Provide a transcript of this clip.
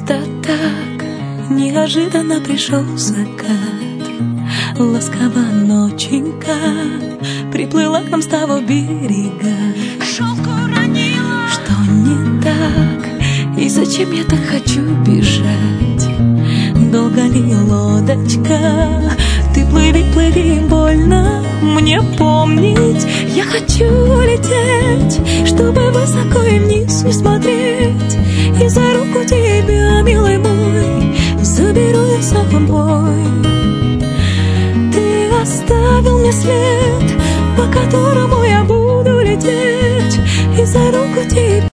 Просто так неожиданно пришел закат. Ласково ноченька приплыла к нам с того берега. Шелк уронила. Что не так? И зачем я так хочу бежать? Долго ли лодочка? Ты плыви, плыви, больно мне помнить. Я хочу лететь, чтобы высоко и вниз не смотреть. И за руку тебя, милый мой, заберу я с собой. Ты оставил мне след, по которому